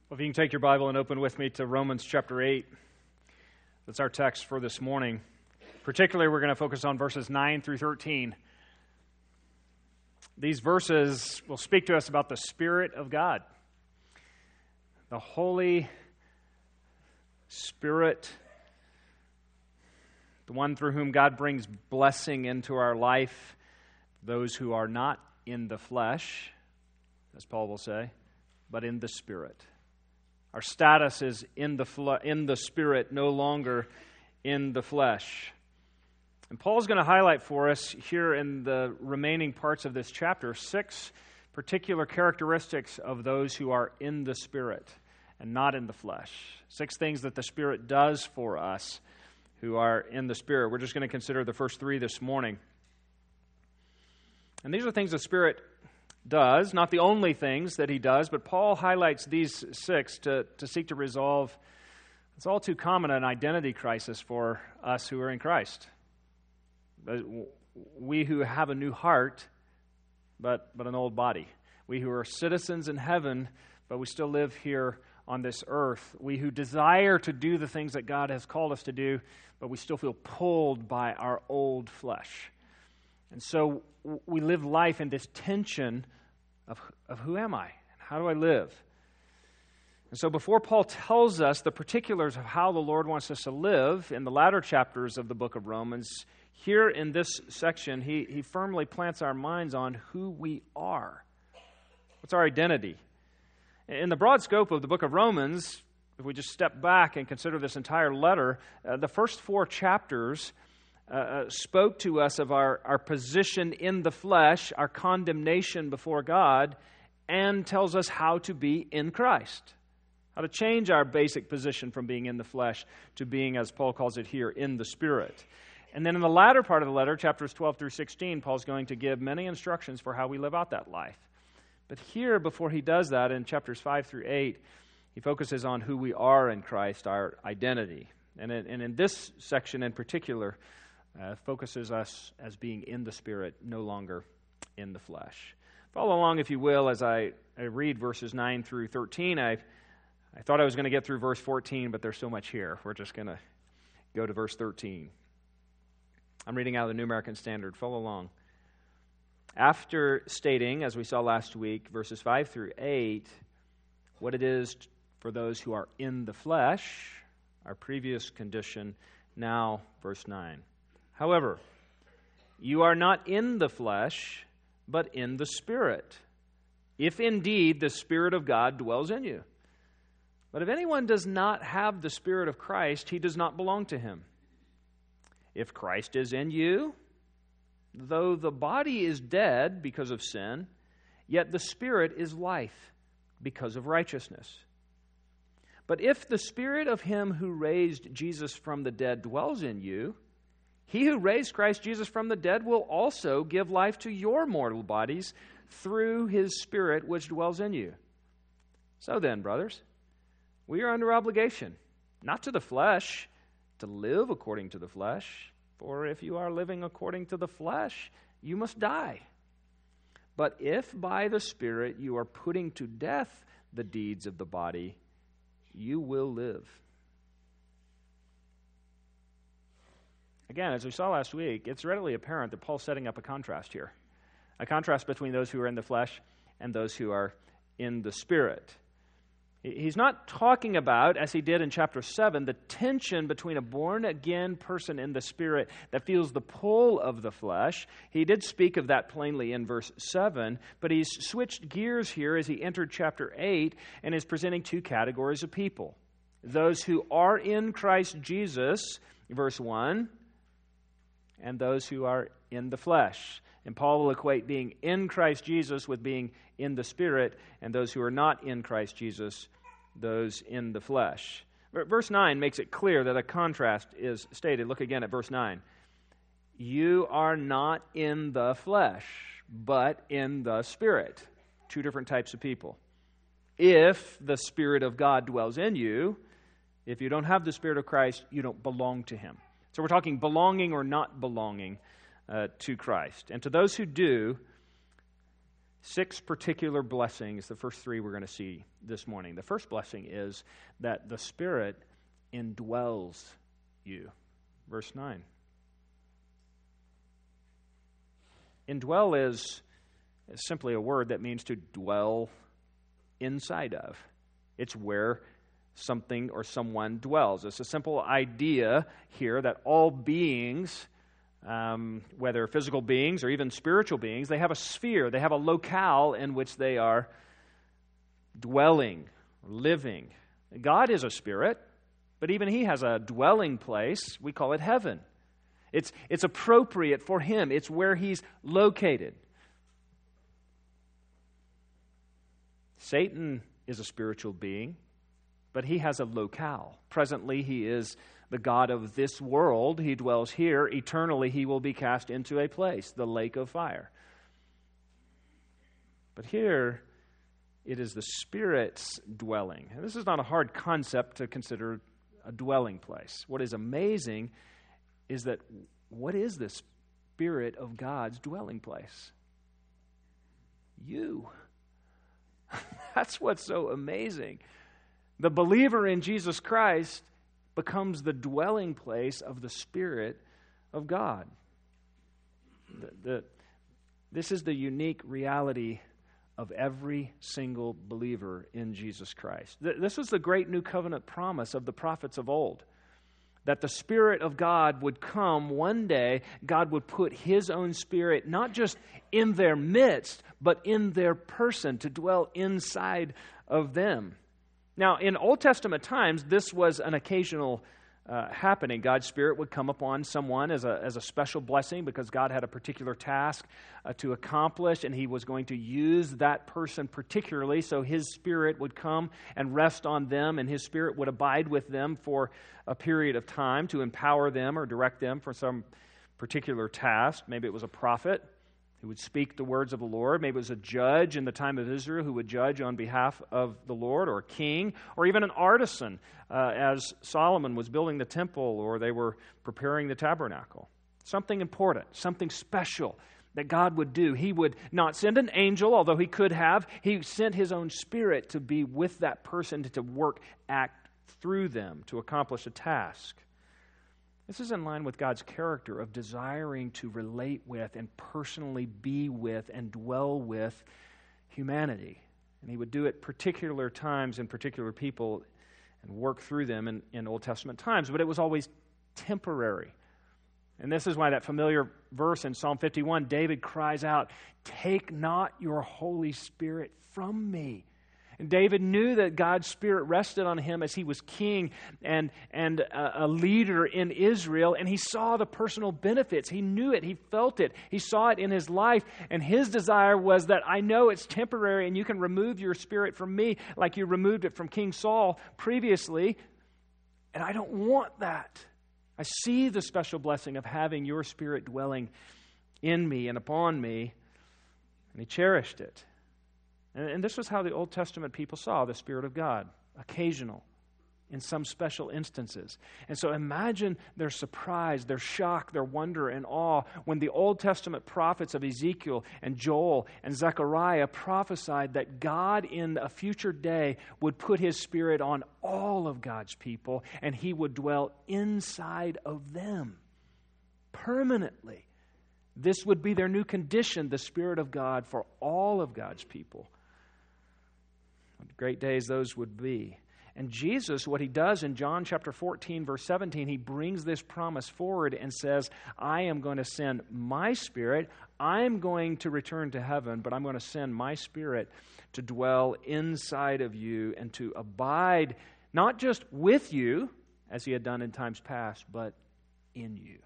Well, if you can take your Bible and open with me to Romans chapter 8. That's our text for this morning. Particularly, we're going to focus on verses 9 through 13. These verses will speak to us about the Spirit of God. The Holy Spirit, the one through whom God brings blessing into our life, those who are not in the flesh, as Paul will say, but in the Spirit. Our status is in the Spirit, no longer in the flesh. And Paul's going to highlight for us here in the remaining parts of this chapter 6 particular characteristics of those who are in the Spirit and not in the flesh. 6 things that the Spirit does for us who are in the Spirit. We're just going to consider the first 3 this morning. And these are things the Spirit does, not the only things that he does, but Paul highlights these 6 to seek to resolve, it's all too common, an identity crisis for us who are in Christ. We who have a new heart, but an old body. We who are citizens in heaven, but we still live here on this earth. We who desire to do the things that God has called us to do, but we still feel pulled by our old flesh. And so we live life in this tension of who am I? How do I live? And so before Paul tells us the particulars of how the Lord wants us to live in the latter chapters of the book of Romans, here in this section, he firmly plants our minds on who we are. What's our identity? In the broad scope of the book of Romans, if we just step back and consider this entire letter, the first 4 chapters spoke to us of our position in the flesh, our condemnation before God, and tells us how to be in Christ. How to change our basic position from being in the flesh to being, as Paul calls it here, in the Spirit. And then in the latter part of the letter, chapters 12 through 16, Paul's going to give many instructions for how we live out that life. But here, before he does that, in chapters 5 through 8, he focuses on who we are in Christ, our identity. And in this section in particular, focuses us as being in the Spirit, no longer in the flesh. Follow along, if you will, as I read verses 9 through 13. I thought I was going to get through verse 14, but there's so much here. We're just going to go to verse 13. I'm reading out of the New American Standard. Follow along. After stating, as we saw last week, verses 5 through 8, what it is for those who are in the flesh, our previous condition, now verse 9. However, you are not in the flesh, but in the Spirit, if indeed the Spirit of God dwells in you. But if anyone does not have the Spirit of Christ, he does not belong to him. If Christ is in you, though the body is dead because of sin, yet the Spirit is life because of righteousness. But if the Spirit of him who raised Jesus from the dead dwells in you, he who raised Christ Jesus from the dead will also give life to your mortal bodies through his Spirit which dwells in you. So then, brothers, we are under obligation, not to the flesh, to live according to the flesh. For if you are living according to the flesh, you must die. But if by the Spirit you are putting to death the deeds of the body, you will live. Again, as we saw last week, it's readily apparent that Paul's setting up a contrast here. A contrast between those who are in the flesh and those who are in the Spirit. He's not talking about, as he did in chapter 7, the tension between a born-again person in the Spirit that feels the pull of the flesh. He did speak of that plainly in verse 7, but he's switched gears here as he entered chapter 8 and is presenting 2 categories of people. Those who are in Christ Jesus, verse 1, and those who are in the flesh. And Paul will equate being in Christ Jesus with being in the Spirit, and those who are not in Christ Jesus, those in the flesh. Verse 9 makes it clear that a contrast is stated. Look again at verse 9. You are not in the flesh, but in the Spirit. 2 different types of people. If the Spirit of God dwells in you, if you don't have the Spirit of Christ, you don't belong to him. So we're talking belonging or not belonging to Christ. And to those who do, 6 particular blessings. The first 3 we're going to see this morning. The first blessing is that the Spirit indwells you. Verse 9. Indwell is simply a word that means to dwell inside of. It's where something or someone dwells. It's a simple idea here that all beings, whether physical beings or even spiritual beings, they have a sphere, they have a locale in which they are dwelling, living. God is a spirit, but even He has a dwelling place. We call it heaven. It's appropriate for Him. It's where He's located. Satan is a spiritual being, but he has a locale. Presently, he is the god of this world. He dwells here. Eternally, he will be cast into a place, the lake of fire. But here, it is the Spirit's dwelling. And this is not a hard concept to consider a dwelling place. What is amazing is that what is the Spirit of God's dwelling place? You. That's what's so amazing. The believer in Jesus Christ becomes the dwelling place of the Spirit of God. This is the unique reality of every single believer in Jesus Christ. This was the great new covenant promise of the prophets of old, that the Spirit of God would come one day. God would put His own Spirit not just in their midst, but in their person to dwell inside of them. Now, in Old Testament times, this was an occasional happening. God's Spirit would come upon someone as a special blessing because God had a particular task to accomplish, and He was going to use that person particularly, so His Spirit would come and rest on them, and His Spirit would abide with them for a period of time to empower them or direct them for some particular task. Maybe it was a prophet who would speak the words of the Lord. Maybe it was a judge in the time of Israel who would judge on behalf of the Lord, or a king, or even an artisan as Solomon was building the temple or they were preparing the tabernacle. Something important, something special that God would do. He would not send an angel, although He could have. He sent His own Spirit to be with that person, to work, act through them, to accomplish a task. This is in line with God's character of desiring to relate with and personally be with and dwell with humanity. And He would do it particular times and particular people and work through them in Old Testament times. But it was always temporary. And this is why that familiar verse in Psalm 51, David cries out, "Take not your Holy Spirit from me." And David knew that God's Spirit rested on him as he was king and a leader in Israel, and he saw the personal benefits. He knew it. He felt it. He saw it in his life, and his desire was that I know it's temporary and you can remove your Spirit from me like you removed it from King Saul previously, and I don't want that. I see the special blessing of having your Spirit dwelling in me and upon me, and he cherished it. And this was how the Old Testament people saw the Spirit of God, occasional, in some special instances. And so imagine their surprise, their shock, their wonder and awe when the Old Testament prophets of Ezekiel and Joel and Zechariah prophesied that God in a future day would put His Spirit on all of God's people and He would dwell inside of them permanently. This would be their new condition, the Spirit of God for all of God's people. What great days those would be. And Jesus, what He does in John chapter 14, verse 17, He brings this promise forward and says, I am going to send my Spirit. I'm going to return to heaven, but I'm going to send my Spirit to dwell inside of you and to abide not just with you, as He had done in times past, but in you.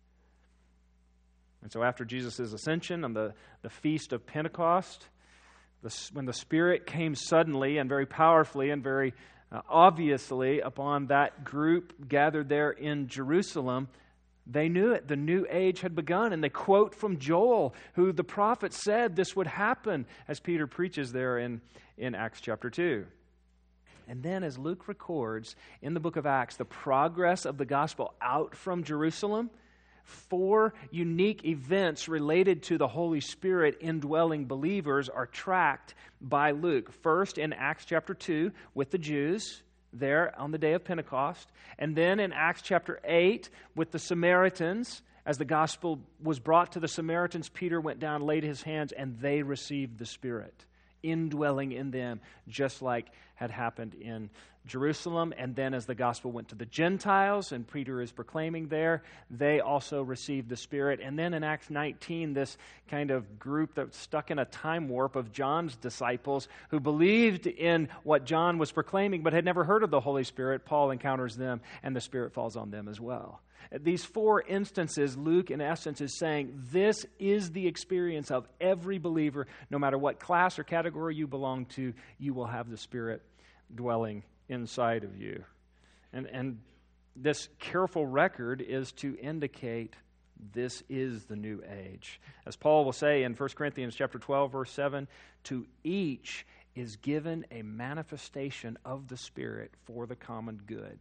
And so after Jesus' ascension on the feast of Pentecost, when the Spirit came suddenly and very powerfully and very obviously upon that group gathered there in Jerusalem, they knew it. The new age had begun. And they quote from Joel, who the prophet said this would happen, as Peter preaches there in Acts chapter 2. And then as Luke records in the book of Acts, the progress of the gospel out from Jerusalem, 4 unique events related to the Holy Spirit indwelling believers are tracked by Luke. First, in Acts chapter 2 with the Jews there on the day of Pentecost. And then in Acts chapter 8 with the Samaritans. As the gospel was brought to the Samaritans, Peter went down, laid his hands, and they received the Spirit, indwelling in them, just like had happened in Jerusalem. And then as the gospel went to the Gentiles, and Peter is proclaiming there, they also received the Spirit. And then in Acts 19, this kind of group that's stuck in a time warp of John's disciples who believed in what John was proclaiming but had never heard of the Holy Spirit, Paul encounters them, and the Spirit falls on them as well. These 4 instances, Luke, in essence, is saying this is the experience of every believer. No matter what class or category you belong to, you will have the Spirit dwelling inside of you. And this careful record is to indicate this is the new age. As Paul will say in 1 Corinthians chapter 12, verse 7, to each is given a manifestation of the Spirit for the common good.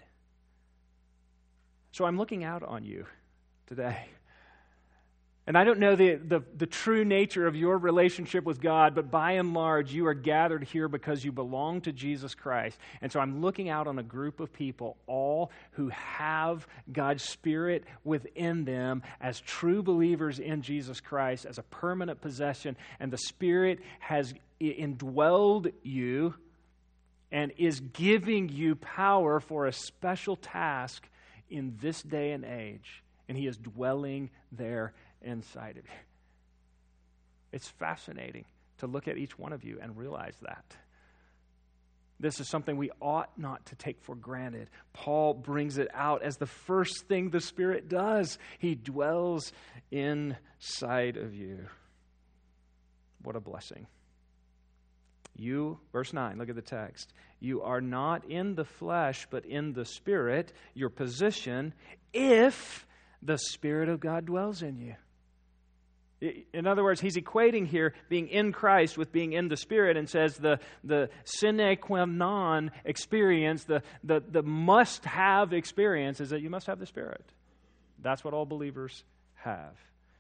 So I'm looking out on you today. And I don't know the true nature of your relationship with God, but by and large, you are gathered here because you belong to Jesus Christ. And so I'm looking out on a group of people, all who have God's Spirit within them as true believers in Jesus Christ, as a permanent possession. And the Spirit has indwelled you and is giving you power for a special task in this day and age, and He is dwelling there inside of you. It's fascinating to look at each one of you and realize that. This is something we ought not to take for granted. Paul brings it out as the first thing the Spirit does. He dwells inside of you. What a blessing. You, verse 9, look at the text. You are not in the flesh, but in the Spirit, your position, if the Spirit of God dwells in you. In other words, he's equating here being in Christ with being in the Spirit, and says the sine qua non experience, the must-have experience is that you must have the Spirit. That's what all believers have.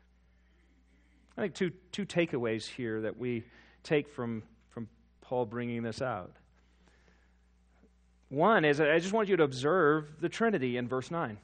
I think two takeaways here that we take from Paul bringing this out. One is, I just want you to observe the Trinity in verse 9.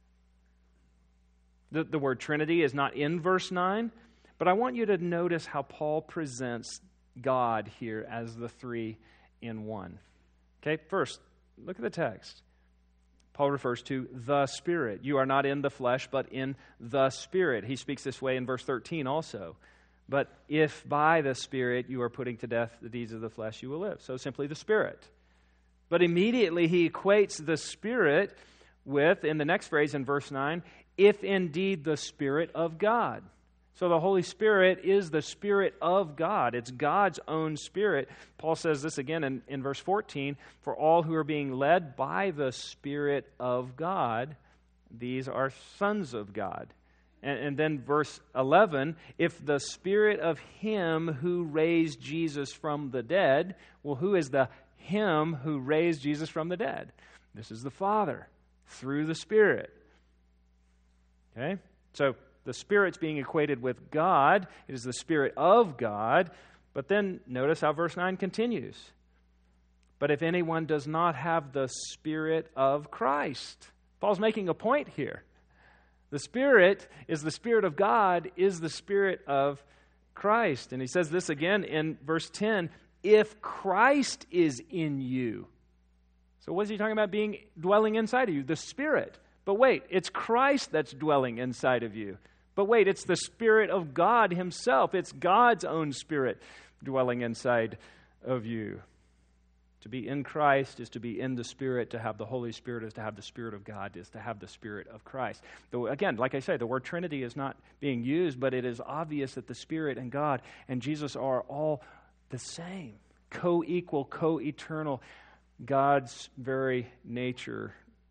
The word Trinity is not in verse 9, but I want you to notice how Paul presents God here as the 3 in 1. Okay, first, look at the text. Paul refers to the Spirit. You are not in the flesh, but in the Spirit. He speaks this way in verse 13 also. But if by the Spirit you are putting to death the deeds of the flesh, you will live. So simply the Spirit. But immediately he equates the Spirit with, in the next phrase in verse 9, if indeed the Spirit of God. So the Holy Spirit is the Spirit of God. It's God's own Spirit. Paul says this again in verse 14, for all who are being led by the Spirit of God, these are sons of God. And then verse 11, if the Spirit of Him who raised Jesus from the dead, well, who is the Him who raised Jesus from the dead? This is the Father, through the Spirit. Okay? So the Spirit's being equated with God. It is the Spirit of God. But then notice how verse 9 continues. But if anyone does not have the Spirit of Christ, Paul's making a point here. The Spirit is the Spirit of God, is the Spirit of Christ. And he says this again in verse 10, if Christ is in you. So what is he talking about dwelling inside of you? The Spirit. But wait, it's Christ that's dwelling inside of you. But wait, it's the Spirit of God Himself. It's God's own Spirit dwelling inside of you. To be in Christ is to be in the Spirit. To have the Holy Spirit is to have the Spirit of God, is to have the Spirit of Christ. Though, again, like I say, the word Trinity is not being used, but it is obvious that the Spirit and God and Jesus are all the same, co-equal, co-eternal, God's very nature.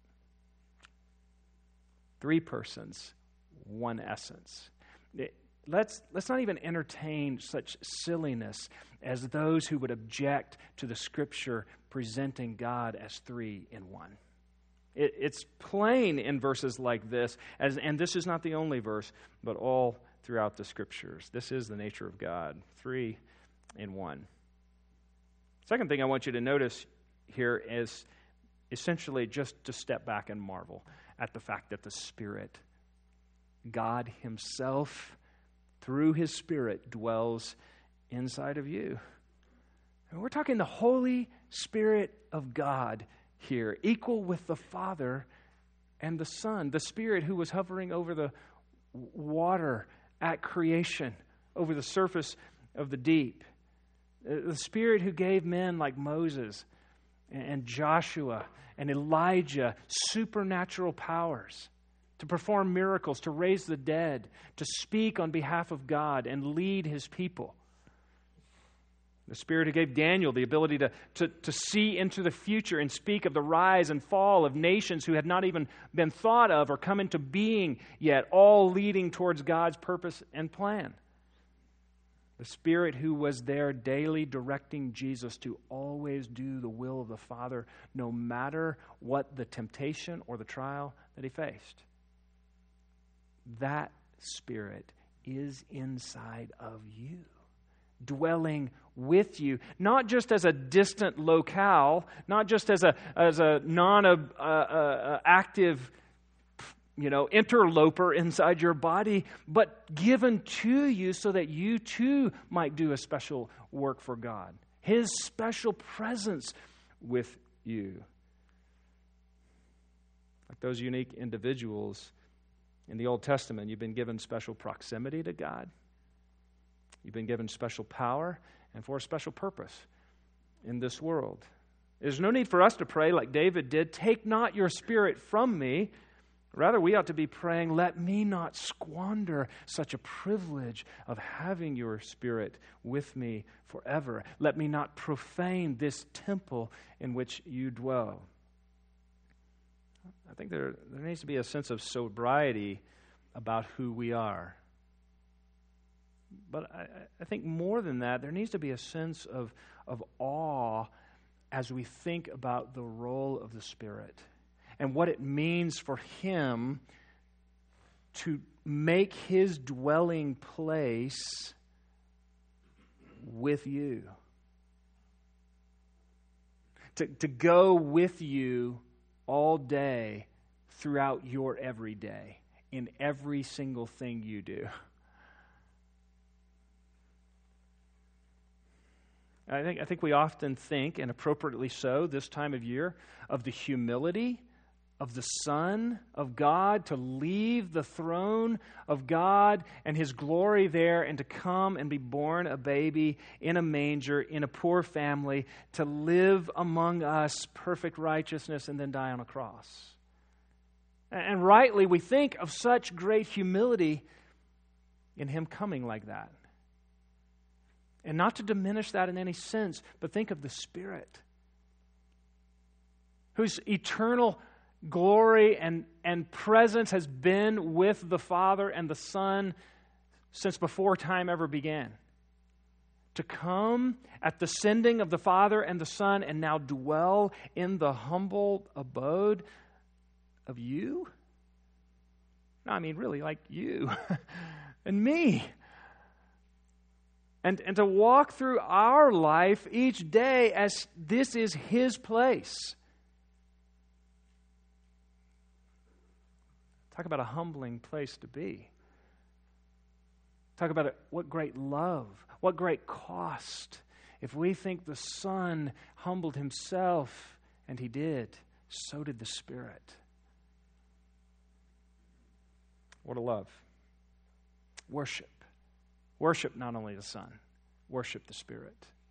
3 persons, 1 essence. Let's not even entertain such silliness as those who would object to the Scripture presenting God as 3 in 1. It's plain in verses like this, and this is not the only verse, but all throughout the Scriptures. This is the nature of God, 3 in 1. Second thing I want you to notice here is essentially just to step back and marvel at the fact that the Spirit, God Himself, through His Spirit, dwells inside of you. And we're talking the Holy Spirit of God here, equal with the Father and the Son, the Spirit who was hovering over the water at creation, over the surface of the deep. The Spirit who gave men like Moses and Joshua and Elijah supernatural powers to perform miracles, to raise the dead, to speak on behalf of God and lead His people. The Spirit who gave Daniel the ability to see into the future and speak of the rise and fall of nations who had not even been thought of or come into being yet, all leading towards God's purpose and plan. The Spirit who was there daily directing Jesus to always do the will of the Father, no matter what the temptation or the trial that He faced. That Spirit is inside of you, dwelling with you, not just as a distant locale, not just as a non-active interloper inside your body, but given to you so that you too might do a special work for God. His special presence with you. Like those unique individuals in the Old Testament, you've been given special proximity to God. You've been given special power and for a special purpose in this world. There's no need for us to pray like David did, "Take not your Spirit from me." Rather, we ought to be praying, "Let me not squander such a privilege of having your Spirit with me forever. Let me not profane this temple in which you dwell." I think there needs to be a sense of sobriety about who we are. But I think more than that, there needs to be a sense of awe as we think about the role of the Spirit and what it means for Him to make His dwelling place with you. To go with you all day throughout your everyday, in every single thing you do. I think we often think, and appropriately so, this time of year, of the humility of the Son of God to leave the throne of God and His glory there and to come and be born a baby in a manger, in a poor family, to live among us perfect righteousness and then die on a cross. And rightly, we think of such great humility in Him coming like that. And not to diminish that in any sense, but think of the Spirit, whose eternal glory and presence has been with the Father and the Son since before time ever began. To come at the sending of the Father and the Son and now dwell in the humble abode of you? No, I mean really like you and me. And to walk through our life each day as this is His place. Talk about a humbling place to be. Talk about what great love, what great cost. If we think the Son humbled Himself, and He did, so did the Spirit. What a love. Worship. Worship not only the Son, worship the Spirit.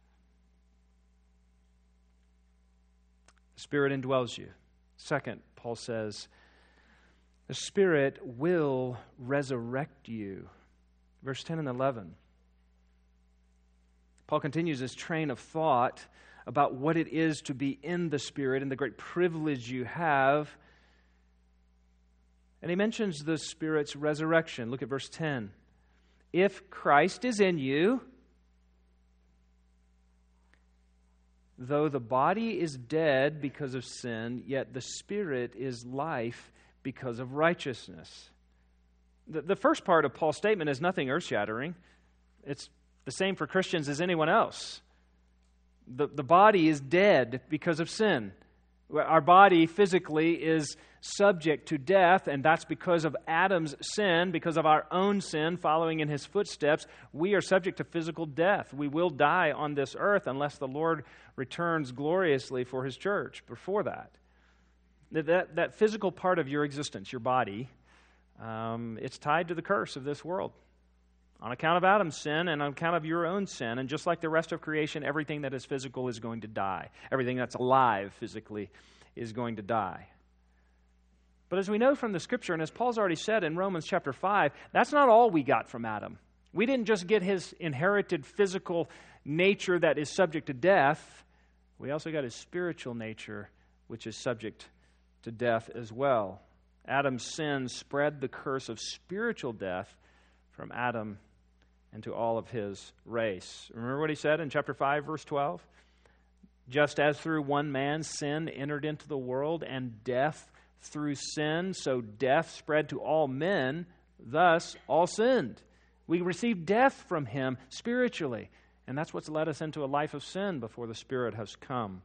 The Spirit indwells you. Second, Paul says, the Spirit will resurrect you. Verse 10 and 11. Paul continues his train of thought about what it is to be in the Spirit and the great privilege you have. And he mentions the Spirit's resurrection. Look at verse 10. If Christ is in you, though the body is dead because of sin, yet the Spirit is life because of righteousness. The first part of Paul's statement is nothing earth-shattering. It's the same for Christians as anyone else. The body is dead because of sin. Our body physically is subject to death, and that's because of Adam's sin, because of our own sin following in his footsteps. We are subject to physical death. We will die on this earth unless the Lord returns gloriously for his church before that. That physical part of your existence, your body, it's tied to the curse of this world. On account of Adam's sin and on account of your own sin, and just like the rest of creation, everything that is physical is going to die. Everything that's alive physically is going to die. But as we know from the Scripture, and as Paul's already said in Romans chapter 5, that's not all we got from Adam. We didn't just get his inherited physical nature that is subject to death. We also got his spiritual nature, which is subject to death as well. Adam's sin spread the curse of spiritual death from Adam into all of his race. Remember what he said in chapter 5, verse 12? Just as through one man sin entered into the world, and death through sin, so death spread to all men, thus all sinned. We received death from him spiritually, and that's what's led us into a life of sin before the Spirit has come.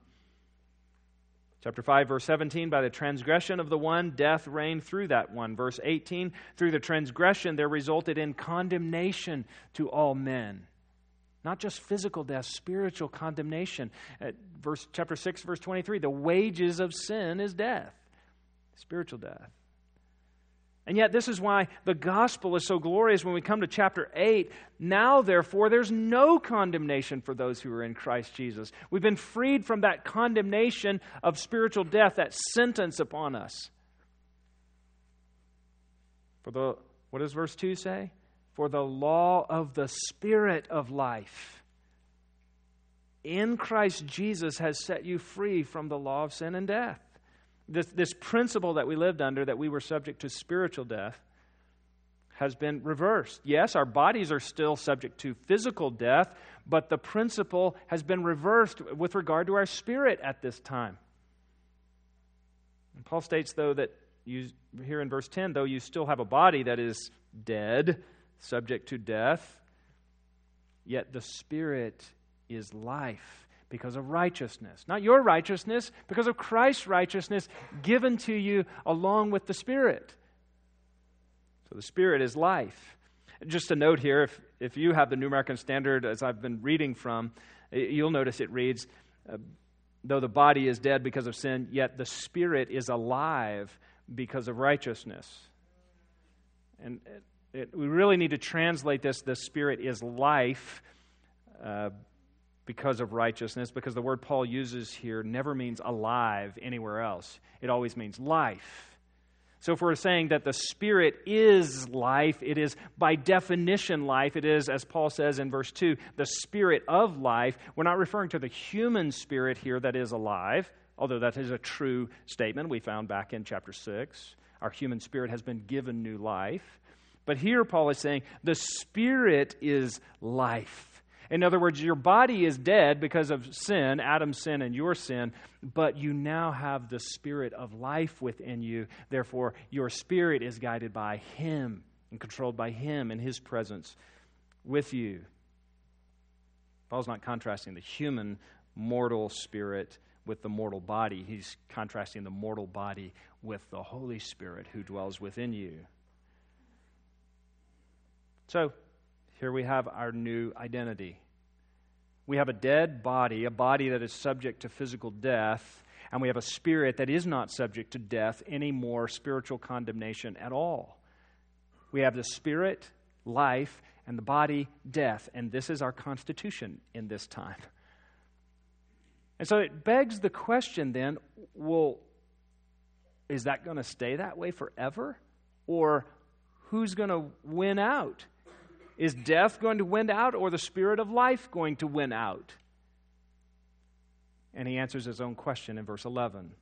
Chapter 5, verse 17, by the transgression of the one, death reigned through that one. Verse 18, through the transgression there resulted in condemnation to all men. Not just physical death, spiritual condemnation. Chapter 6, verse 23, the wages of sin is death, spiritual death. And yet this is why the gospel is so glorious when we come to chapter 8. Now, therefore, there's no condemnation for those who are in Christ Jesus. We've been freed from that condemnation of spiritual death, that sentence upon us. What does verse 2 say? For the law of the Spirit of life in Christ Jesus has set you free from the law of sin and death. This principle that we lived under, that we were subject to spiritual death, has been reversed. Yes, our bodies are still subject to physical death, but the principle has been reversed with regard to our spirit at this time. And Paul states, though, that here in verse 10, though you still have a body that is dead, subject to death, yet the Spirit is life because of righteousness. Not your righteousness, because of Christ's righteousness given to you along with the Spirit. So the Spirit is life. Just a note here, if you have the New American Standard, as I've been reading from, you'll notice it reads, though the body is dead because of sin, yet the Spirit is alive because of righteousness. And we really need to translate this, the Spirit is life, because of righteousness, because the word Paul uses here never means alive anywhere else. It always means life. So if we're saying that the Spirit is life, it is by definition life. It is, as Paul says in verse 2, the Spirit of life. We're not referring to the human spirit here that is alive, although that is a true statement we found back in chapter 6. Our human spirit has been given new life. But here Paul is saying the Spirit is life. In other words, your body is dead because of sin, Adam's sin and your sin, but you now have the Spirit of life within you. Therefore, your spirit is guided by Him and controlled by Him and His presence with you. Paul's not contrasting the human mortal spirit with the mortal body. He's contrasting the mortal body with the Holy Spirit who dwells within you. So, here we have our new identity. We have a dead body, a body that is subject to physical death, and we have a spirit that is not subject to death anymore, spiritual condemnation at all. We have the Spirit, life, and the body, death, and this is our constitution in this time. And so it begs the question then, well, is that going to stay that way forever? Or who's going to win out? Is death going to win out, or the Spirit of life going to win out? And he answers his own question in verse 11.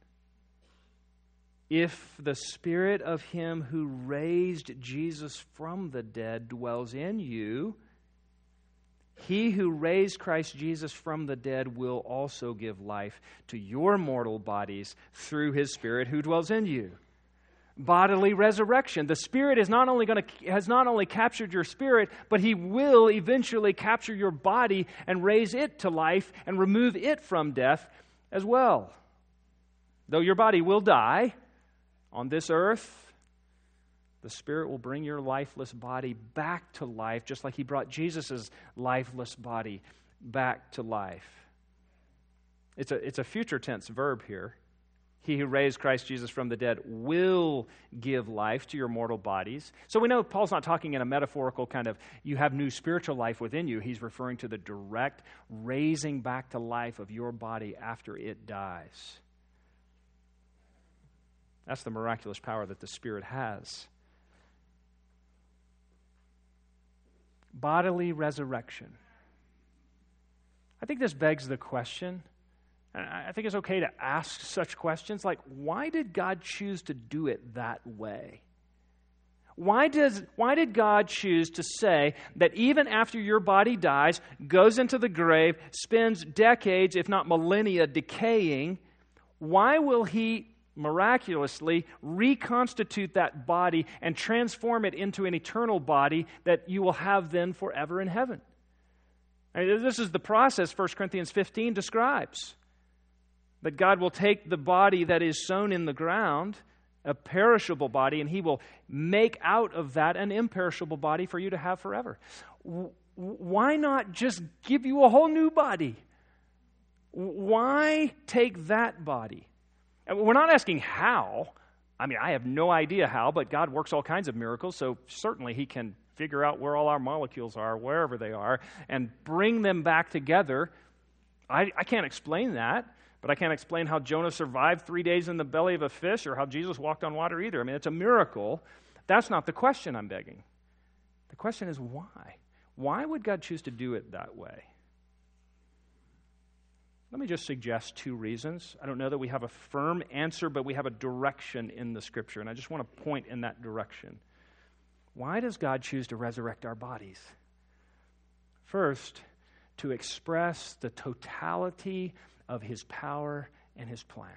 If the Spirit of Him who raised Jesus from the dead dwells in you, He who raised Christ Jesus from the dead will also give life to your mortal bodies through His Spirit who dwells in you. Bodily resurrection. The Spirit has not only captured your spirit, but He will eventually capture your body and raise it to life and remove it from death as well. Though your body will die on this earth, the Spirit will bring your lifeless body back to life, just like He brought Jesus' lifeless body back to life. It's a future tense verb here. He who raised Christ Jesus from the dead will give life to your mortal bodies. So we know Paul's not talking in a metaphorical kind of, you have new spiritual life within you. He's referring to the direct raising back to life of your body after it dies. That's the miraculous power that the Spirit has. Bodily resurrection. I think this begs the question, and I think it's okay to ask such questions, like, why did God choose to do it that way? Why did God choose to say that even after your body dies, goes into the grave, spends decades, if not millennia, decaying, why will He miraculously reconstitute that body and transform it into an eternal body that you will have then forever in heaven? This is the process 1 Corinthians 15 describes. That God will take the body that is sown in the ground, a perishable body, and He will make out of that an imperishable body for you to have forever. Why not just give you a whole new body? Why take that body? We're not asking how. I mean, I have no idea how, but God works all kinds of miracles, so certainly He can figure out where all our molecules are, wherever they are, and bring them back together. I can't explain that, but I can't explain how Jonah survived 3 days in the belly of a fish or how Jesus walked on water either. I mean, it's a miracle. That's not the question I'm begging. The question is why? Why would God choose to do it that way? Let me just suggest two reasons. I don't know that we have a firm answer, but we have a direction in the Scripture, and I just want to point in that direction. Why does God choose to resurrect our bodies? First, to express the totality of His power and His plan.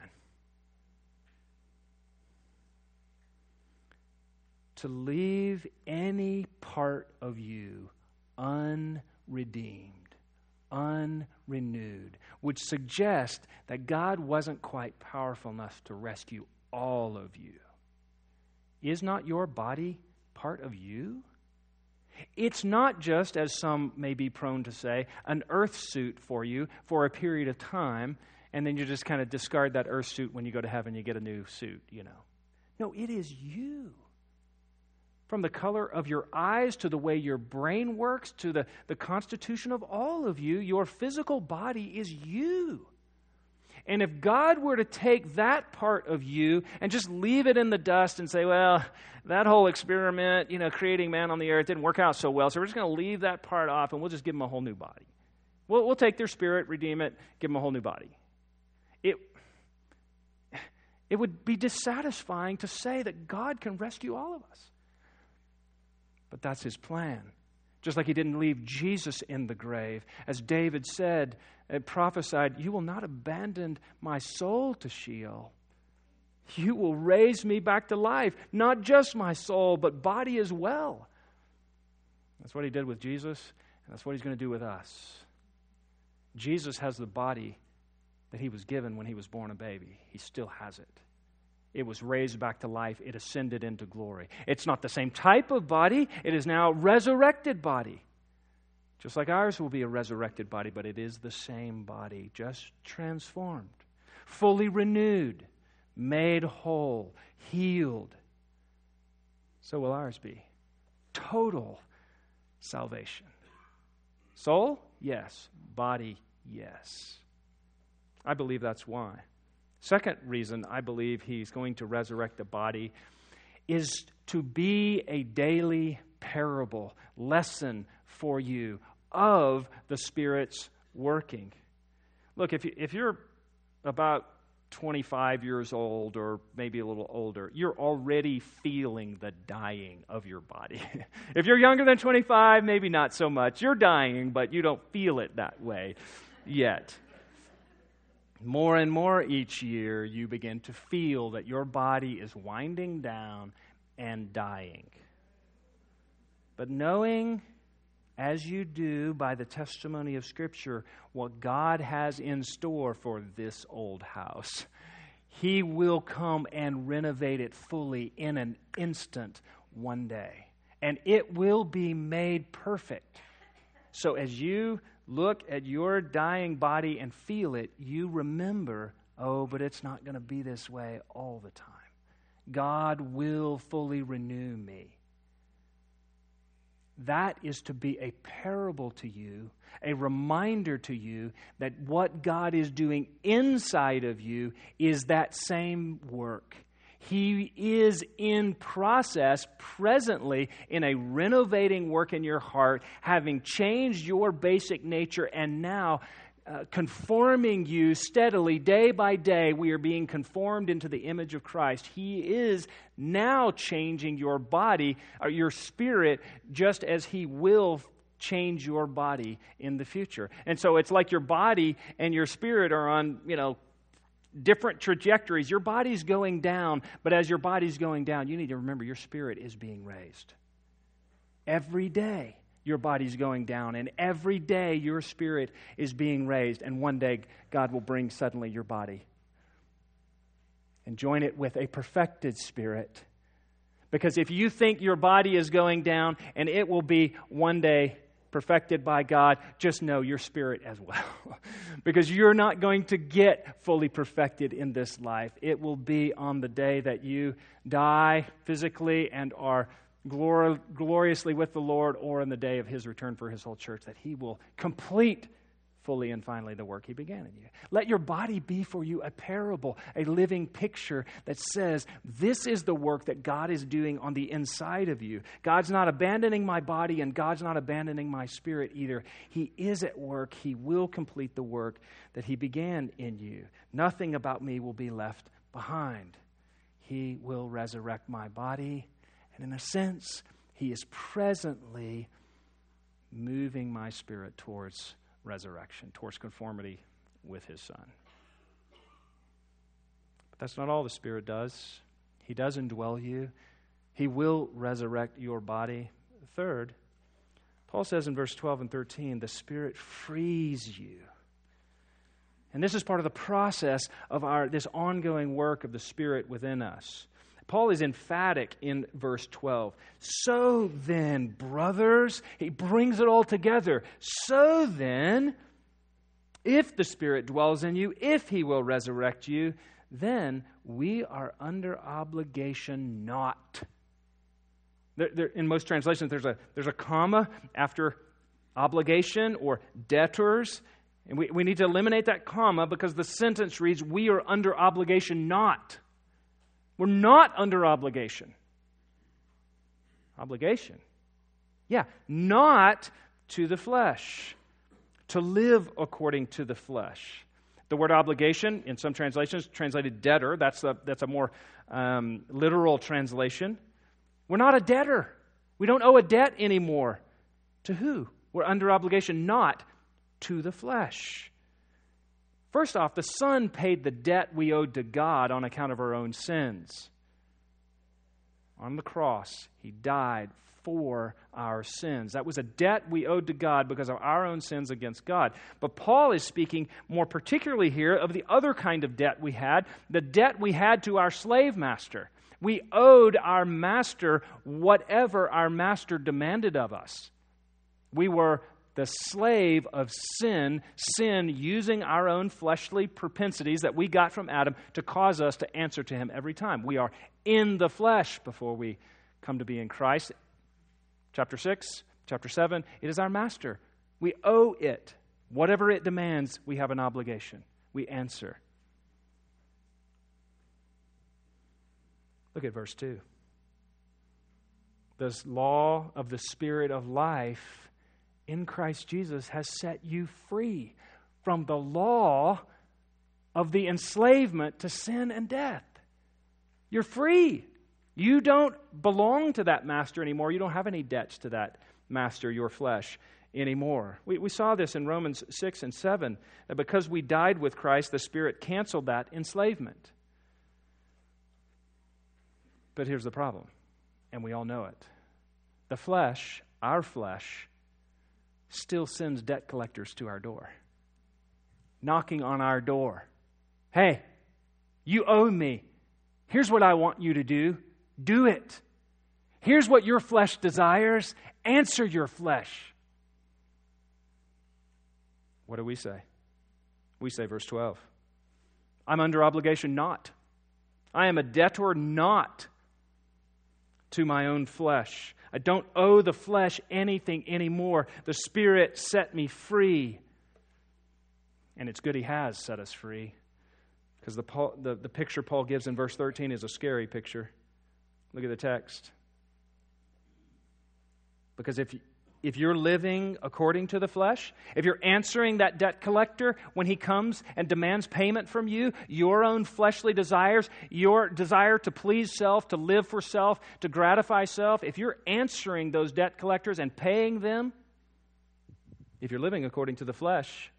To leave any part of you unredeemed, unrenewed, would suggest that God wasn't quite powerful enough to rescue all of you. Is not your body part of you? It's not just, as some may be prone to say, an earth suit for you for a period of time, and then you just kind of discard that earth suit when you go to heaven, you get a new suit, you know. No, it is you. From the color of your eyes to the way your brain works to the constitution of all of you, your physical body is you. And if God were to take that part of you and just leave it in the dust and say, well, that whole experiment, creating man on the earth didn't work out so well, so we're just going to leave that part off and we'll just give them a whole new body. We'll take their spirit, redeem it, give them a whole new body. It would be dissatisfying to say that God can rescue all of us. But that's His plan. Just like He didn't leave Jesus in the grave. As David said, prophesied, you will not abandon my soul to Sheol. You will raise me back to life. Not just my soul, but body as well. That's what He did with Jesus, and that's what He's going to do with us. Jesus has the body that He was given when He was born a baby. He still has it. It was raised back to life. It ascended into glory. It's not the same type of body. It is now a resurrected body. Just like ours will be a resurrected body, but it is the same body, just transformed, fully renewed, made whole, healed. So will ours be. Total salvation. Soul? Yes. Body? Yes. I believe that's why. Second reason I believe He's going to resurrect the body is to be a daily parable, lesson for you of the Spirit's working. Look, if you're about 25 years old or maybe a little older, you're already feeling the dying of your body. If you're younger than 25, maybe not so much. You're dying, but you don't feel it that way yet. More and more each year, you begin to feel that your body is winding down and dying. But knowing, as you do by the testimony of Scripture, what God has in store for this old house, He will come and renovate it fully in an instant one day. And it will be made perfect. So as you look at your dying body and feel it, you remember, oh, but it's not going to be this way all the time. God will fully renew me. That is to be a parable to you, a reminder to you that what God is doing inside of you is that same work. He is in process presently in a renovating work in your heart, having changed your basic nature and now conforming you steadily day by day. We are being conformed into the image of Christ. He is now changing your body, or your spirit, just as He will change your body in the future. And so it's like your body and your spirit are on, different trajectories. Your body's going down, but as your body's going down, you need to remember your spirit is being raised. Every day, your body's going down, and every day your spirit is being raised, and one day God will bring suddenly your body and join it with a perfected spirit. Because if you think your body is going down and it will be one day perfected by God, just know your spirit as well. Because you're not going to get fully perfected in this life. It will be on the day that you die physically and are gloriously with the Lord, or in the day of His return for His whole church, that He will complete fully and finally the work He began in you. Let your body be for you a parable, a living picture that says, this is the work that God is doing on the inside of you. God's not abandoning my body, and God's not abandoning my spirit either. He is at work. He will complete the work that He began in you. Nothing about me will be left behind. He will resurrect my body, and in a sense, He is presently moving my spirit towards resurrection, towards conformity with His Son. But that's not all the Spirit does. He does indwell you. He will resurrect your body. Third, Paul says in verse 12 and 13, the Spirit frees you. And this is part of the process of this ongoing work of the Spirit within us. Paul is emphatic in verse 12. So then, brothers, he brings it all together. So then, if the Spirit dwells in you, if He will resurrect you, then we are under obligation not. In most translations, there's a comma after obligation or debtors. And we need to eliminate that comma because the sentence reads, we are under obligation not. We're not under obligation. Obligation. Yeah, not to the flesh. To live according to the flesh. The word obligation, in some translations, translated debtor. That's a more literal translation. We're not a debtor. We don't owe a debt anymore. To who? We're under obligation not to the flesh. First off, the Son paid the debt we owed to God on account of our own sins. On the cross, He died for our sins. That was a debt we owed to God because of our own sins against God. But Paul is speaking more particularly here of the other kind of debt we had, the debt we had to our slave master. We owed our master whatever our master demanded of us. We were the slave of sin using our own fleshly propensities that we got from Adam to cause us to answer to him every time. We are in the flesh before we come to be in Christ. Chapter 6, chapter 7, it is our master. We owe it. Whatever it demands, we have an obligation. We answer. Look at verse 2. This law of the Spirit of life in Christ Jesus has set you free from the law of the enslavement to sin and death. You're free. You don't belong to that master anymore. You don't have any debts to that master, your flesh, anymore. We saw this in Romans 6 and 7, that because we died with Christ, the Spirit canceled that enslavement. But here's the problem, and we all know it. The flesh, our flesh, still sends debt collectors to our door, knocking on our door. Hey, you owe me. Here's what I want you to do. Do it. Here's what your flesh desires. Answer your flesh. What do we say? We say, verse 12, I'm under obligation not. I am a debtor not to my own flesh. I don't owe the flesh anything anymore. The Spirit set me free. And it's good He has set us free. Because the picture Paul gives in verse 13 is a scary picture. Look at the text. Because if you're living according to the flesh, if you're answering that debt collector when he comes and demands payment from you, your own fleshly desires, your desire to please self, to live for self, to gratify self, if you're answering those debt collectors and paying them, if you're living according to the flesh,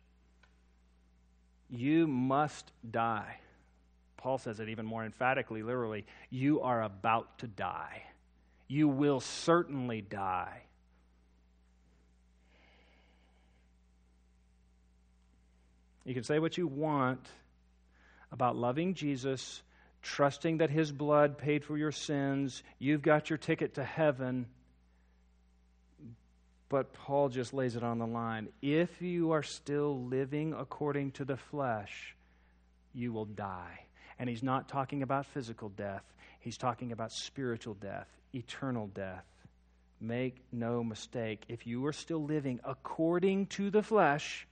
you must die. Paul says it even more emphatically, literally. You are about to die. You will certainly die. You can say what you want about loving Jesus, trusting that His blood paid for your sins. You've got your ticket to heaven. But Paul just lays it on the line. If you are still living according to the flesh, you will die. And he's not talking about physical death. He's talking about spiritual death, eternal death. Make no mistake. If you are still living according to the flesh,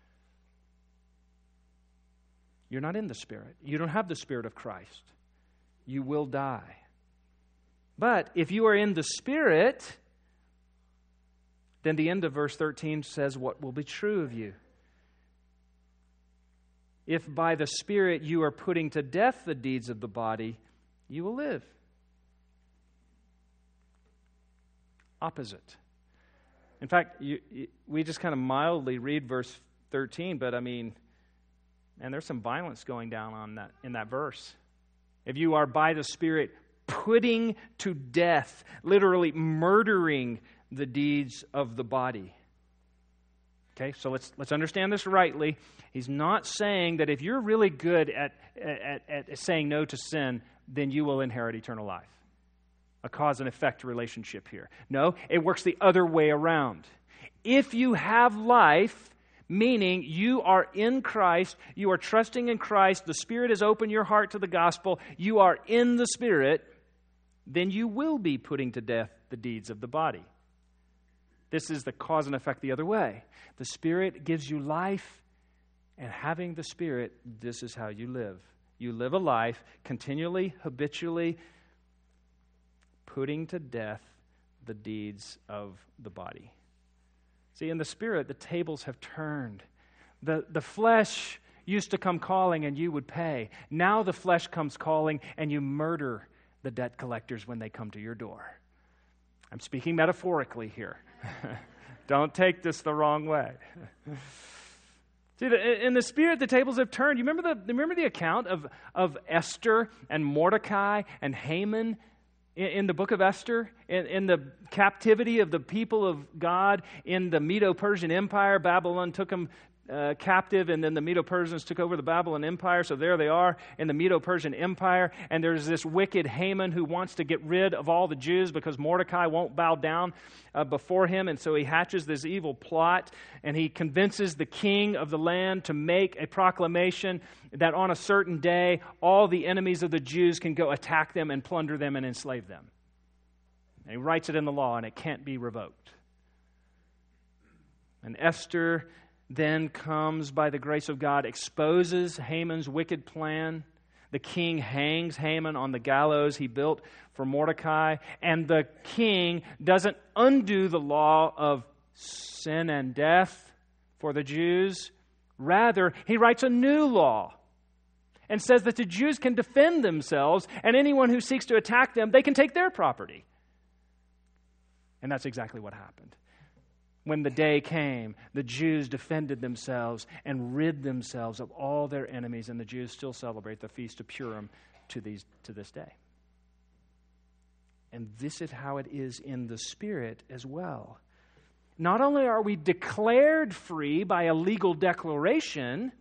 you're not in the Spirit. You don't have the Spirit of Christ. You will die. But if you are in the Spirit, then the end of verse 13 says what will be true of you. If by the Spirit you are putting to death the deeds of the body, you will live. Opposite. In fact, we just kind of mildly read verse 13, but and there's some violence going down in that verse. If you are by the Spirit putting to death, literally murdering the deeds of the body. Okay, so let's understand this rightly. He's not saying that if you're really good at saying no to sin, then you will inherit eternal life. A cause and effect relationship here. No, it works the other way around. If you have life, meaning you are in Christ, you are trusting in Christ, the Spirit has opened your heart to the gospel, you are in the Spirit, then you will be putting to death the deeds of the body. This is the cause and effect the other way. The Spirit gives you life, and having the Spirit, this is how you live. You live a life continually, habitually, putting to death the deeds of the body. See, in the Spirit, the tables have turned. The flesh used to come calling and you would pay. Now the flesh comes calling and you murder the debt collectors when they come to your door. I'm speaking metaphorically here. Don't take this the wrong way. See, in the Spirit, the tables have turned. You remember the account of Esther and Mordecai and Haman in the book of Esther? In the captivity of the people of God in the Medo-Persian Empire, Babylon took them captive, and then the Medo-Persians took over the Babylon Empire. So there they are in the Medo-Persian Empire, and there's this wicked Haman who wants to get rid of all the Jews because Mordecai won't bow down before him, and so he hatches this evil plot, and he convinces the king of the land to make a proclamation that on a certain day, all the enemies of the Jews can go attack them and plunder them and enslave them. And he writes it in the law, and it can't be revoked. And Esther then comes by the grace of God, exposes Haman's wicked plan. The king hangs Haman on the gallows he built for Mordecai, and the king doesn't undo the law of sin and death for the Jews. Rather, he writes a new law and says that the Jews can defend themselves, and anyone who seeks to attack them, they can take their property. And that's exactly what happened. When the day came, the Jews defended themselves and rid themselves of all their enemies, and the Jews still celebrate the Feast of Purim to this day. And this is how it is in the Spirit as well. Not only are we declared free by a legal declaration,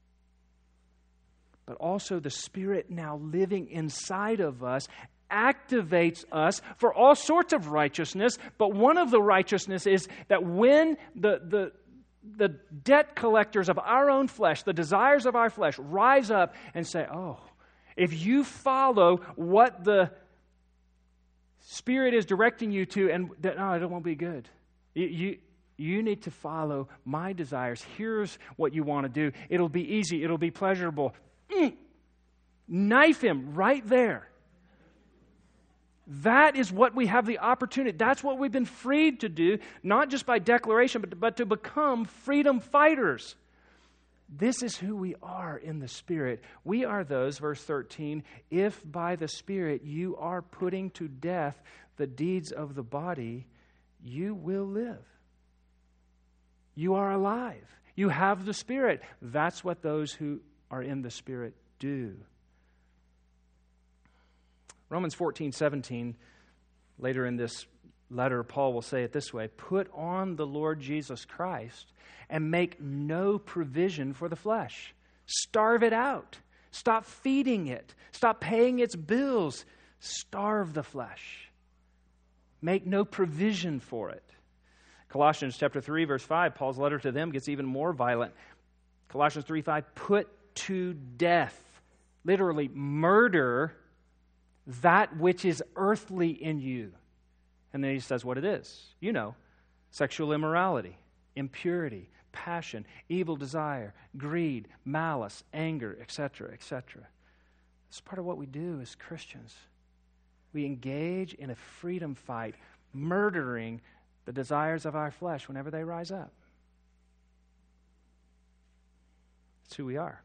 but also the Spirit now living inside of us activates us for all sorts of righteousness. But one of the righteousness is that when the debt collectors of our own flesh, the desires of our flesh, rise up and say, oh, if you follow what the Spirit is directing you to, and no, it won't be good. You need to follow my desires. Here's what you want to do. It'll be easy. It'll be pleasurable. Knife him right there. That is what we have the opportunity. That's what we've been freed to do, not just by declaration, but to become freedom fighters. This is who we are in the Spirit. We are those, verse 13, if by the Spirit you are putting to death the deeds of the body, you will live. You are alive. You have the Spirit. That's what those who are in the Spirit do. Romans 14:17, later in this letter, Paul will say it this way, put on the Lord Jesus Christ and make no provision for the flesh. Starve it out. Stop feeding it. Stop paying its bills. Starve the flesh. Make no provision for it. Colossians chapter 3, verse 5, Paul's letter to them gets even more violent. Colossians 3:5, put to death, literally murder, that which is earthly in you. And then he says what it is. You know, sexual immorality, impurity, passion, evil desire, greed, malice, anger, etc., etc. This is part of what we do as Christians. We engage in a freedom fight, murdering the desires of our flesh whenever they rise up. That's who we are.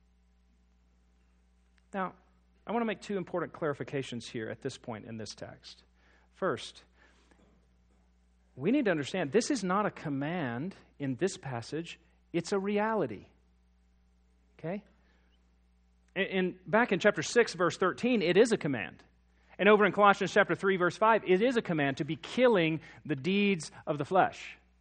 Now, I want to make two important clarifications here at this point in this text. First, we need to understand this is not a command in this passage, it's a reality. Okay? Back in chapter 6, verse 13, it is a command. And over in Colossians chapter 3, verse 5, it is a command to be killing the deeds of the flesh.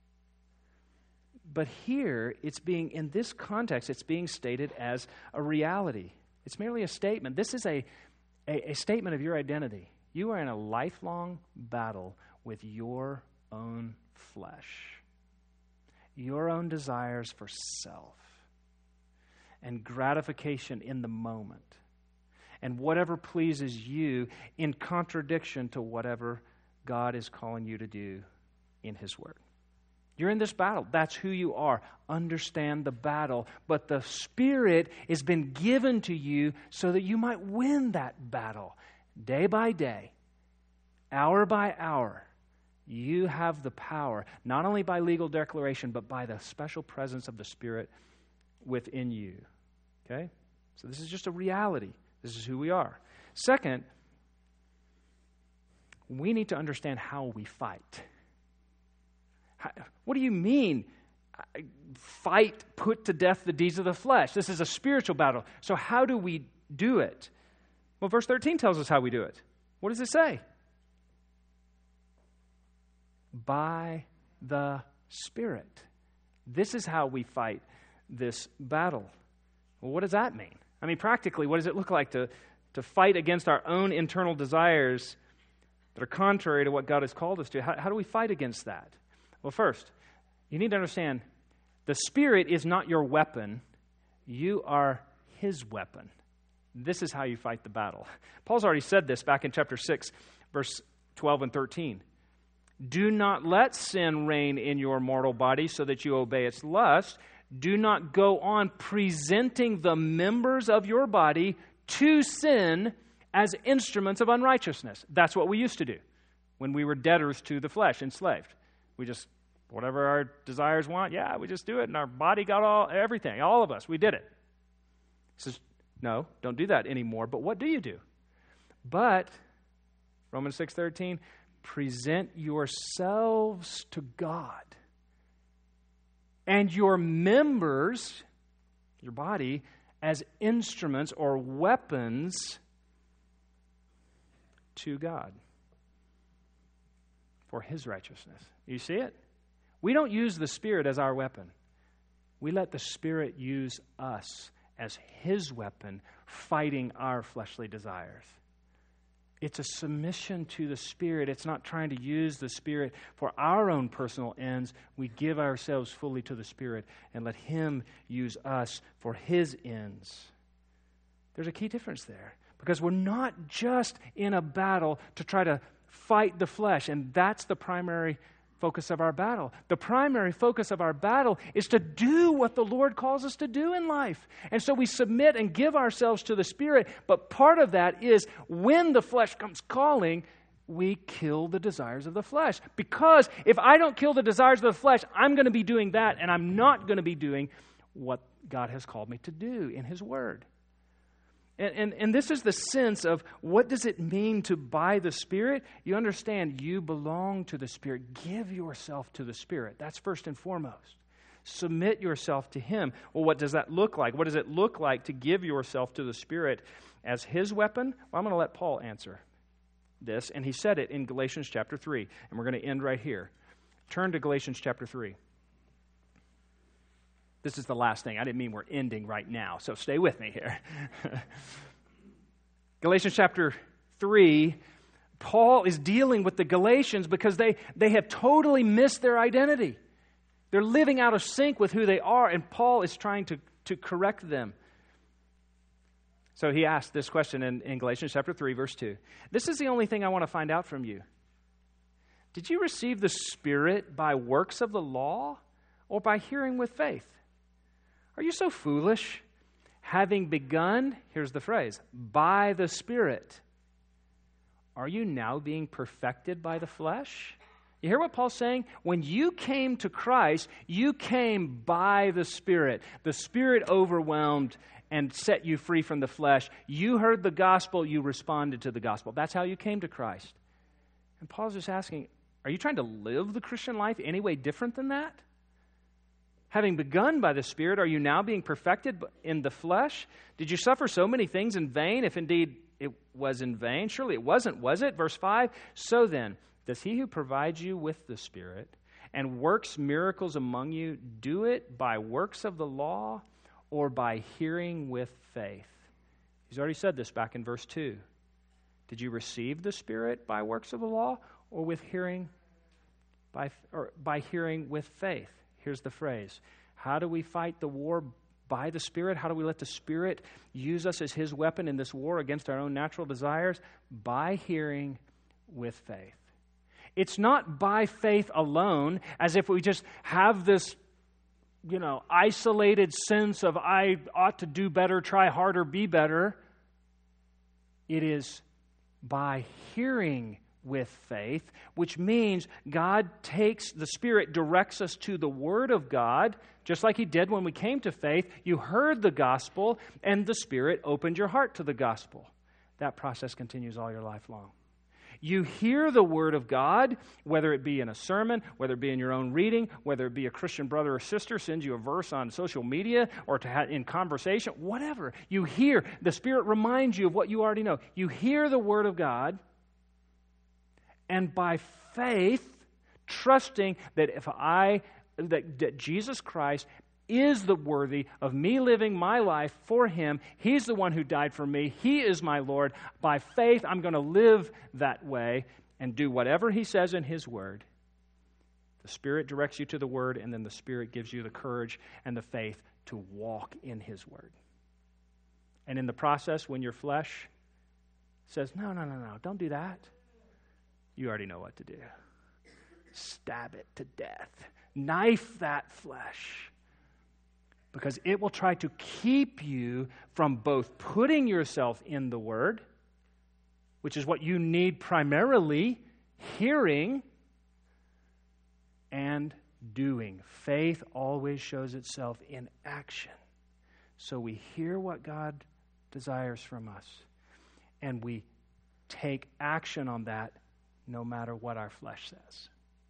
But here, in this context, it's being stated as a reality. It's merely a statement. This is a statement of your identity. You are in a lifelong battle with your own flesh, your own desires for self, and gratification in the moment, and whatever pleases you in contradiction to whatever God is calling you to do in His Word. You're in this battle. That's who you are. Understand the battle. But the Spirit has been given to you so that you might win that battle. Day by day, hour by hour, you have the power, not only by legal declaration, but by the special presence of the Spirit within you. Okay? So this is just a reality. This is who we are. Second, we need to understand how we fight. What do you mean, fight, put to death the deeds of the flesh? This is a spiritual battle. So how do we do it? Well, verse 13 tells us how we do it. What does it say? By the Spirit. This is how we fight this battle. Well, what does that mean? I mean, practically, what does it look like to fight against our own internal desires that are contrary to what God has called us to? How do we fight against that? Well, first, you need to understand the Spirit is not your weapon. You are His weapon. This is how you fight the battle. Paul's already said this back in chapter 6, verse 12 and 13. Do not let sin reign in your mortal body so that you obey its lust. Do not go on presenting the members of your body to sin as instruments of unrighteousness. That's what we used to do when we were debtors to the flesh, enslaved. We just, whatever our desires want, we just do it. And our body got everything. All of us, we did it. He says, No, don't do that anymore. But what do? But, Romans 6:13, present yourselves to God. And your members, your body, as instruments or weapons to God for His righteousness. You see it? We don't use the Spirit as our weapon. We let the Spirit use us as His weapon, fighting our fleshly desires. It's a submission to the Spirit. It's not trying to use the Spirit for our own personal ends. We give ourselves fully to the Spirit and let Him use us for His ends. There's a key difference there, because we're not just in a battle to try to fight the flesh, and that's the primary focus of our battle. The primary focus of our battle is to do what the Lord calls us to do in life. And so we submit and give ourselves to the Spirit, but part of that is when the flesh comes calling, we kill the desires of the flesh. Because if I don't kill the desires of the flesh, I'm going to be doing that, and I'm not going to be doing what God has called me to do in His Word. And this is the sense of what does it mean to by the Spirit? You understand you belong to the Spirit. Give yourself to the Spirit. That's first and foremost. Submit yourself to Him. Well, what does that look like? What does it look like to give yourself to the Spirit as His weapon? Well, I'm going to let Paul answer this, and he said it in Galatians chapter 3, and we're going to end right here. Turn to Galatians chapter 3. This is the last thing. I didn't mean we're ending right now, so stay with me here. Galatians chapter 3, Paul is dealing with the Galatians because they have totally missed their identity. They're living out of sync with who they are, and Paul is trying to correct them. So he asked this question in Galatians chapter 3, verse 2. This is the only thing I want to find out from you. Did you receive the Spirit by works of the law or by hearing with faith? Are you so foolish? Having begun, here's the phrase, by the Spirit, are you now being perfected by the flesh? You hear what Paul's saying? When you came to Christ, you came by the Spirit. The Spirit overwhelmed and set you free from the flesh. You heard the gospel, you responded to the gospel. That's how you came to Christ. And Paul's just asking, are you trying to live the Christian life any way different than that? Having begun by the Spirit, are you now being perfected in the flesh? Did you suffer so many things in vain, if indeed it was in vain? Surely it wasn't, was it? Verse 5, so then, does He who provides you with the Spirit and works miracles among you do it by works of the law or by hearing with faith? He's already said this back in verse 2. Did you receive the Spirit by works of the law or with hearing by hearing with faith? Here's the phrase. How do we fight the war by the Spirit? How do we let the Spirit use us as His weapon in this war against our own natural desires? By hearing with faith. It's not by faith alone, as if we just have this, isolated sense of I ought to do better, try harder, be better. It is by hearing with faith, which means God takes the Spirit, directs us to the Word of God, just like He did when we came to faith. You heard the gospel, and the Spirit opened your heart to the gospel. That process continues all your life long. You hear the Word of God, whether it be in a sermon, whether it be in your own reading, whether it be a Christian brother or sister sends you a verse on social media or in conversation, whatever. You hear, the Spirit reminds you of what you already know. You hear the Word of God, and by faith, trusting that that Jesus Christ is the worthy of me living my life for Him. He's the one who died for me. He is my Lord. By faith, I'm going to live that way and do whatever He says in His Word. The Spirit directs you to the Word, and then the Spirit gives you the courage and the faith to walk in His Word. And in the process, when your flesh says, no, don't do that, you already know what to do. Stab it to death. Knife that flesh. Because it will try to keep you from both putting yourself in the Word, which is what you need primarily, hearing, and doing. Faith always shows itself in action. So we hear what God desires from us. And we take action on that no matter what our flesh says.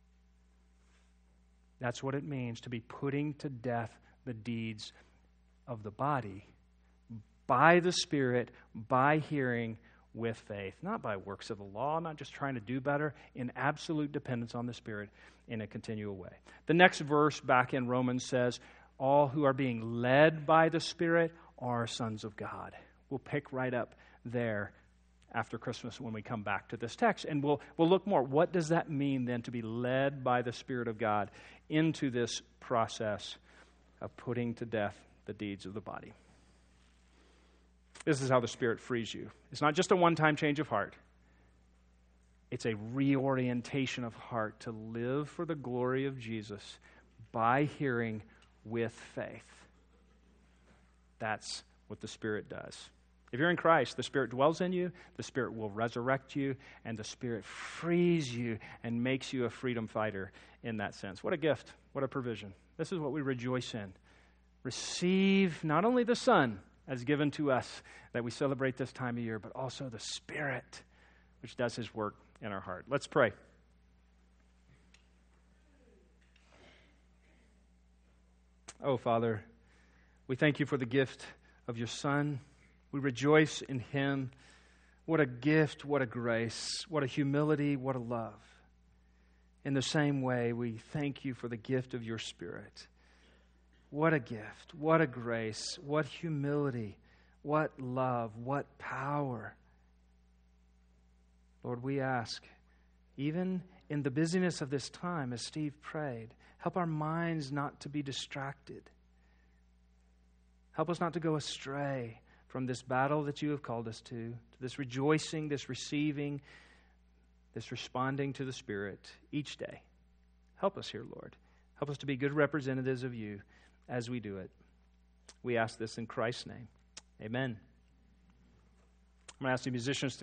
That's what it means to be putting to death the deeds of the body by the Spirit, by hearing with faith, not by works of the law, not just trying to do better, in absolute dependence on the Spirit in a continual way. The next verse back in Romans says, all who are being led by the Spirit are sons of God. We'll pick right up there after Christmas when we come back to this text. And we'll look more. What does that mean then to be led by the Spirit of God into this process of putting to death the deeds of the body? This is how the Spirit frees you. It's not just a one-time change of heart. It's a reorientation of heart to live for the glory of Jesus by hearing with faith. That's what the Spirit does. If you're in Christ, the Spirit dwells in you, the Spirit will resurrect you, and the Spirit frees you and makes you a freedom fighter in that sense. What a gift. What a provision. This is what we rejoice in. Receive not only the Son as given to us that we celebrate this time of year, but also the Spirit, which does His work in our heart. Let's pray. Oh, Father, we thank you for the gift of your Son. We rejoice in Him. What a gift, what a grace, what a humility, what a love. In the same way, we thank you for the gift of your Spirit. What a gift, what a grace, what humility, what love, what power. Lord, we ask, even in the busyness of this time, as Steve prayed, help our minds not to be distracted. Help us not to go astray from this battle that you have called us to this rejoicing, this receiving, this responding to the Spirit each day. Help us here, Lord. Help us to be good representatives of you as we do it. We ask this in Christ's name. Amen. I'm going to ask the musicians to